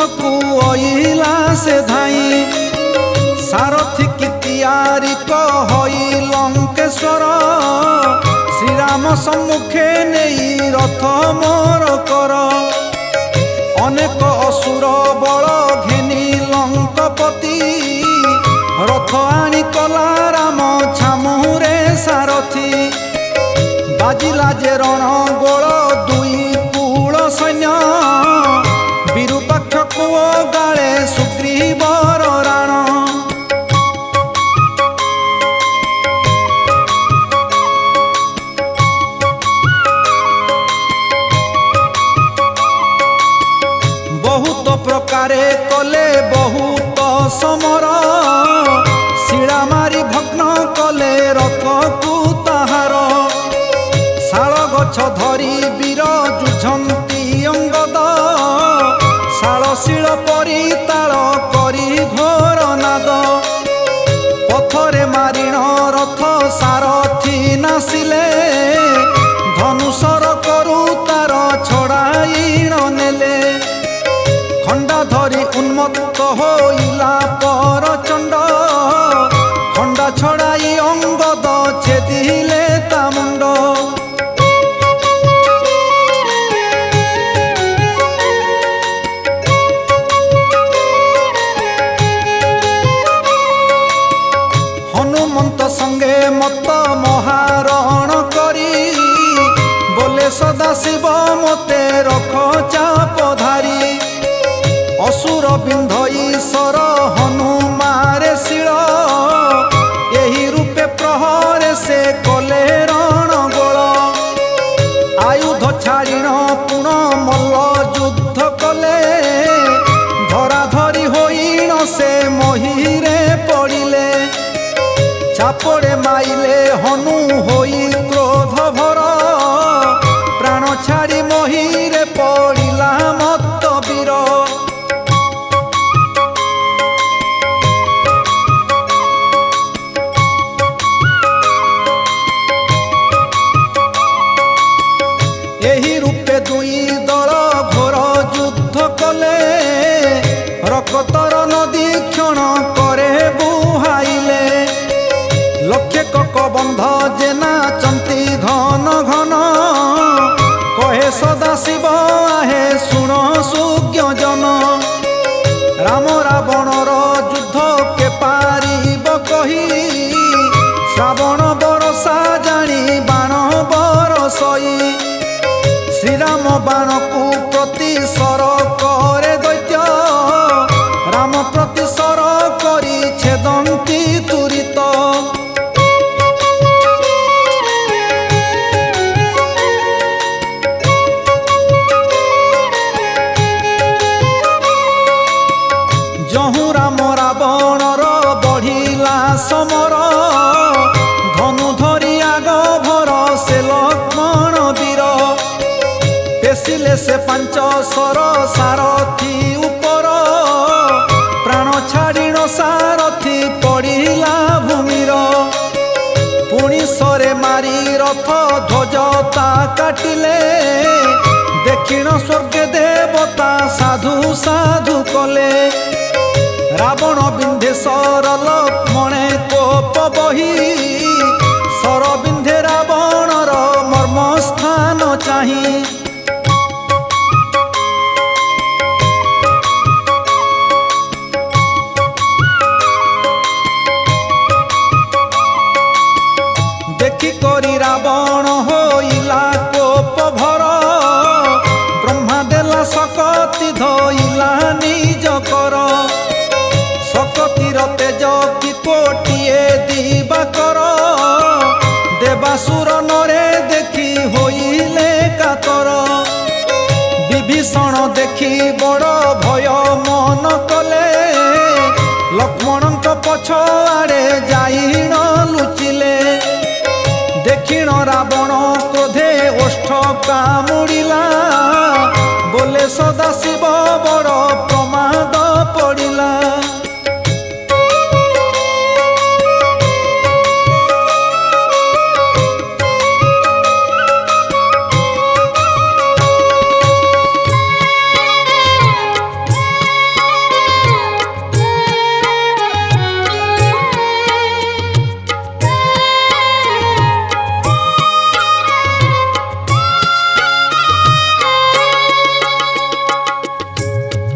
को अइला से धाई सारथी की तैयारी कहई लंकेश्वर श्रीराम सम्मुखे नहीं रथ मोर कर अनेक असुर बल घेनी लंकपति रथ आनी कला राम छामुरे सारथी बाजिला जे रण गोल दुई कूल सैन्य विरूपाक्ष कुओ गाले सुग्रीवर राण बहुत प्रकारे कले बहुत समर शिला मारी भग्न कले रथ को ताहार शाल गछ धरी वीर जुझंती अंगद शाल शिल परी ताल करी घोर नाद पथरे मारिण रथ सारथी नासिले धनुषर करू तार छड़ाईण नेले खंडा धरी उन्मत्त होइला पर चंड खंडा छड़ाई अंगद छेदिले ता मुंड हनुमंत संगे मत महारण करी बोले सदाशिव मते रख चाप धारी असुर बिंध ईश्वर हनुमारे शिल यही रूपे प्रहरे से कले रण गोल आयुध छाड़िण पुण मल्ल युद्ध कले धरा धरी होइण से महीरे पड़िले चापड़े माइले हनु होई क्रोध भर प्राण छाड़ी महीरे पड़िला मत्त वीर यही रूपे दुई दल घोर युद्ध कले रक्तर नदी क्षण करे बुहाइले लक्षे ककबंध जेना चंती घन घन कहे सदाशिव आहे शुण सुज्ञ जन राम रावणर युद्ध के पारिब कही श्रावण बरसा जानी बाण बरसई श्रीराम बाण को प्रतिसर करे दैत्य राम प्रतिसर करी छेदंती तुरित जहु राम रावणर बढ़िला समर धनु धरी आग भर से लक्ष्मण वीर पेशिले से 500 सारथी उपर प्राण छाड़िण सारथी पड़िला भूमिर पुणी सरे मारी रथ ध्वजता काटिले दक्षिण स्वर्ग देवता साधु साधु कले रावण बिंधेश्वर लक्ष्मणे कोप बही सर बिंधे रावणर मर्म स्थान चाही देखी करी रावण होइला कोप भर ब्रह्मा देला सकती धइला निज कर सकतीर तेज की कोटिए दिवाकर देवासुर नरे देखी होइले कातर विभीषण देखी बड़ भय मन कले लक्ष्मण पछ आड़े जाइण लुचिले दक्षिण रावण क्रोधे ओष्ठ कामुड़िला बोले सदाशिव बड़ प्रमाद पड़िला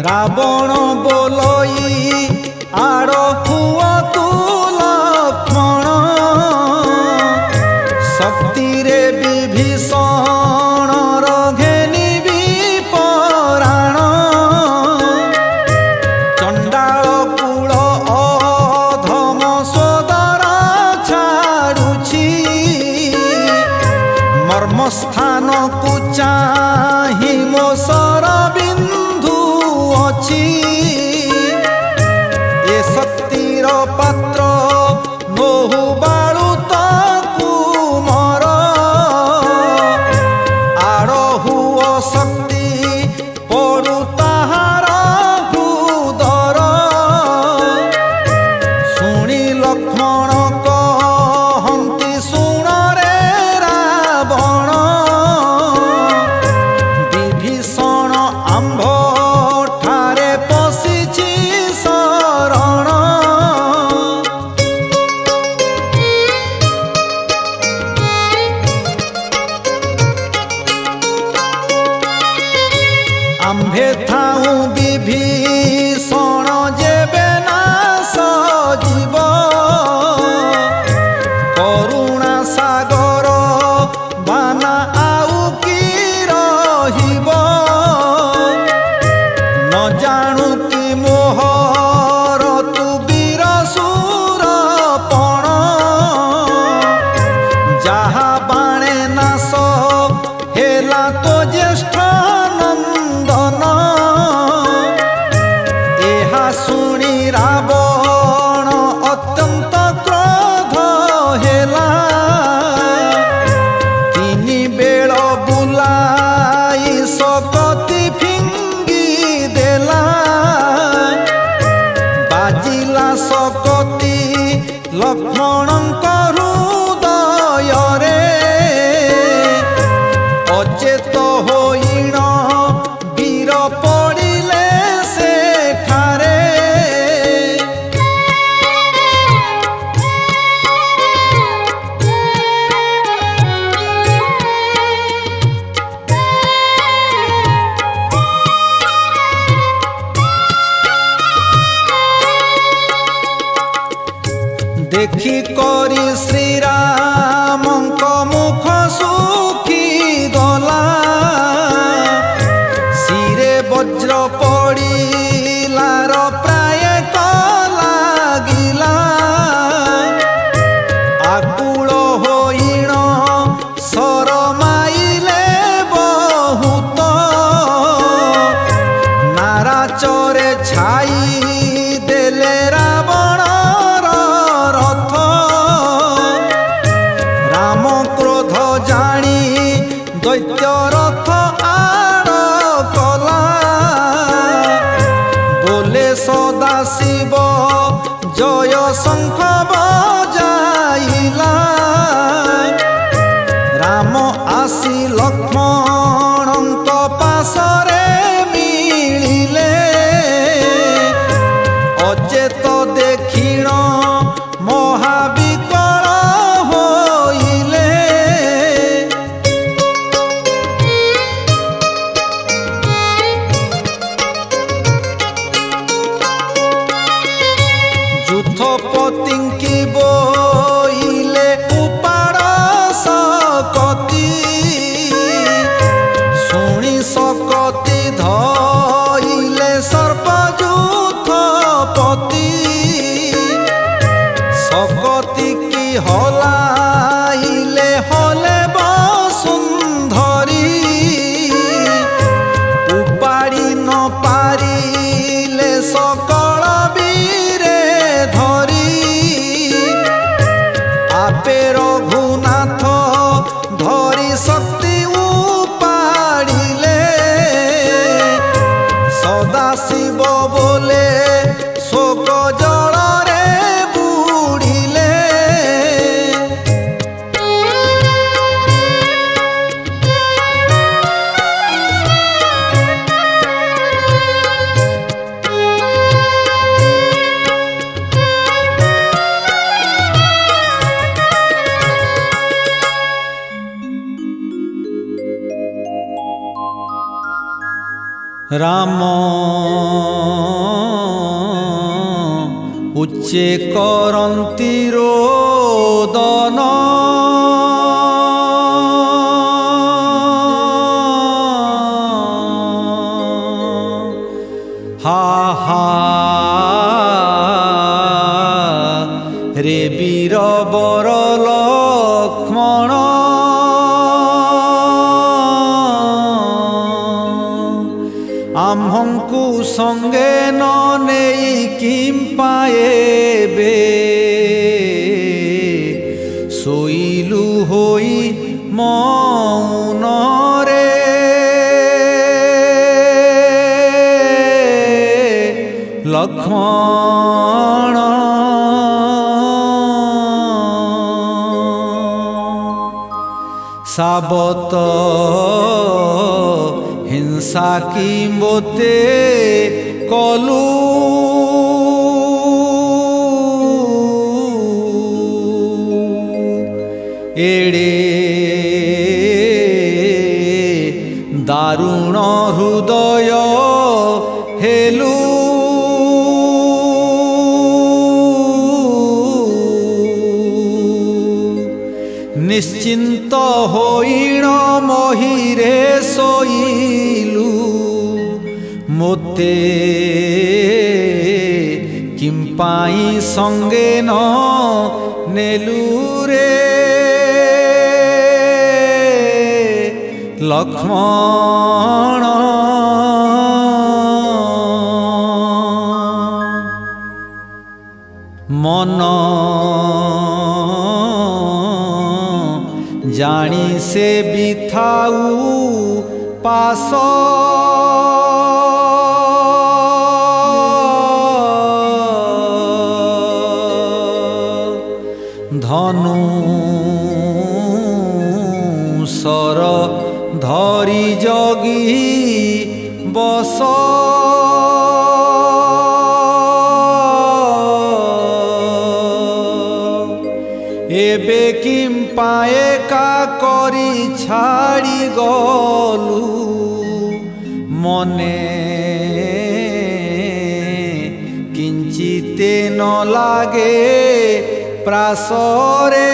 रावण बोलई आड़ हुआ तू लक्ष्मण शक्ति रे विभीषण घेनी भी पराण चंडाल कूल अधम सोदर छाड़ुछि मर्मस्थान को चाहि मो सरबिंदु अछि ए शक्तिर पात्र नोहु बाळु कुमर आड़हु शक्ति पड़ु ताहार हृदर शुणी लक्ष्मण कहन्ति शुण रे रावण विभीषण आंभ ठारे पशिछि शरण आंभे थाऊ विभीषण जेबे नाश जीव करुणा सागर बाना आउ की रहिब न जाणु कि मोहर तू वीर सुरपण जहा बाणे नाश हेला तो ज्येष्ठ नंदन एहा शुणी रावण अत्यंत क्रोध हेला तिनि बेळ बुलाई सकति फिंगी देला बाजिला सकति लक्ष्मणଙ୍କ हृदୟରେ अचेत होइण वीर पड़िले सेठारे देखी करी श्रीरामଙ୍କ मुख सुखी गला शिरे वज्र पड़िलार प्राय लागिला आकुल होइण शरमाइले बहुत नाराचरे छाई देले रावण रथ राम क्रोध जानी दैत्य रथ आड़ कला बोले सदा शिव जय शंख बजाइला राम आसी लक्ष्मणଙ୍କ पाशरे मिलिले अचेत देखिण महाविकल होइले ଯୂଥପତିଙ୍କି ବୋଇଲେ ଉପାଡ଼ ଶକତି ଶୁଣି ଶକତି ଧଇଲେ ସର୍ପ ଯୂଥପତି ଶକତି କି ହଲାଇଲେ ହଲେ ବସୁନ୍ଧରୀ ଉପାଡ଼ି ନ ପାରିଲେ ସକଳ ବୀରେ ଧରି आपे रघुनाथ धरी शक्ति उपाड़िले सदा शिव बोले शोक जल रे बुड़िले राम उच्चे करन्ति रोदन हा हा रे वीर बर लक्ष्मण आम्हंकु संगे न नेई किम पाएबे सोइलु होई मौन रे लक्ष्मण साबत हिंसा की मोते कलु एड़े दारुण हृदय हेलु निश्चिंत होइण महिरे सोइलु मोते किंपाई संगे न नेलु रे लक्ष्मण मन जानी से बिथाऊ पास धनु सर धरी जगी बस एबे किम पाए का करी छाड़ी गलु मने किंचिते न लागे प्रासरे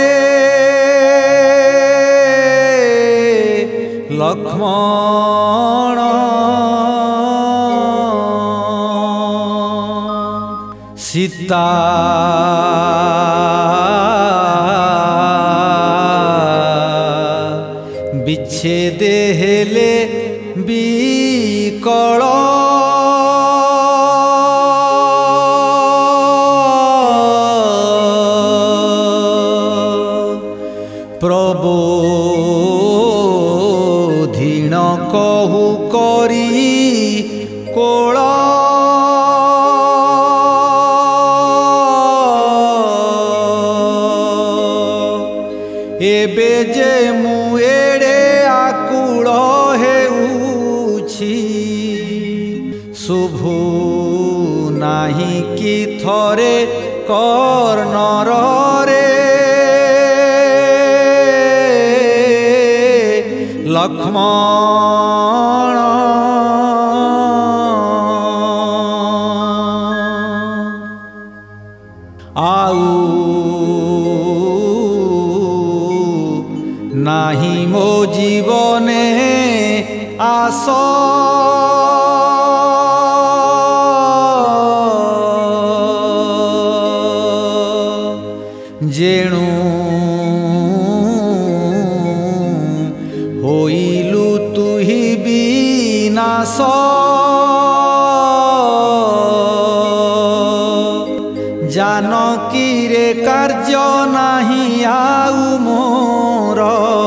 लक्ष्मण सीता विच्छेदे हेले विकल प्रबोधिन कहु करी कोल एबे जे मु एड़े आकुल हेउछि शुभु नाही कि थरे कर्णर रे लक्ष्मण आउ नाही मो जीवने आस जेणु होइलु तुहि विनाश जानकी रे कार्य नाही आउ मोर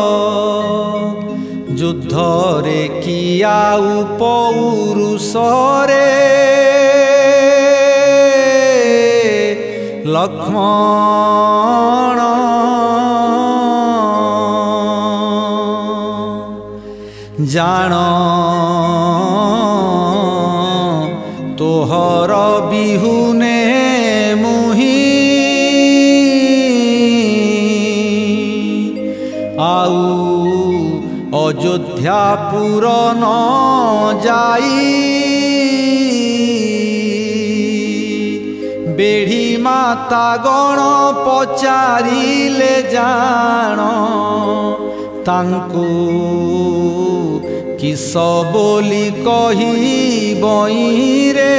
युद्ध रे कि आउ पौरुष रे लक्ष्मण जान तोहर बिहुने मुही आउ अजो अयोध्यापुर न जाई बेढ़ी माता गण पचारिले जान तांकू किस बोली कहिबई रे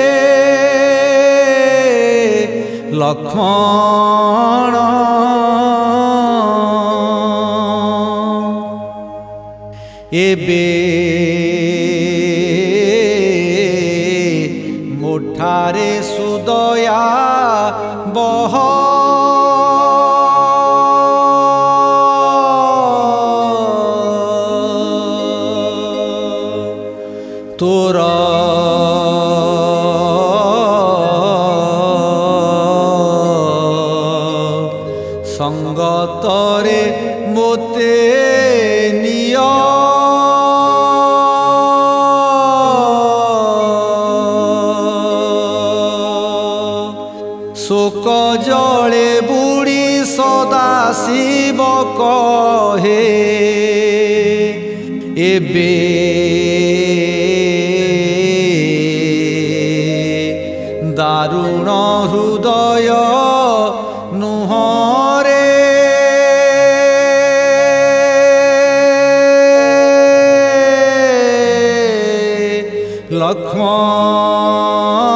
लक्ष्मण एबे मोठारे सुदया बह तोर संगतरे मोते निया शोक जले बुड़ी सदा शिव कहे एबे दारुण हृदय नुहरे लक्ष्मण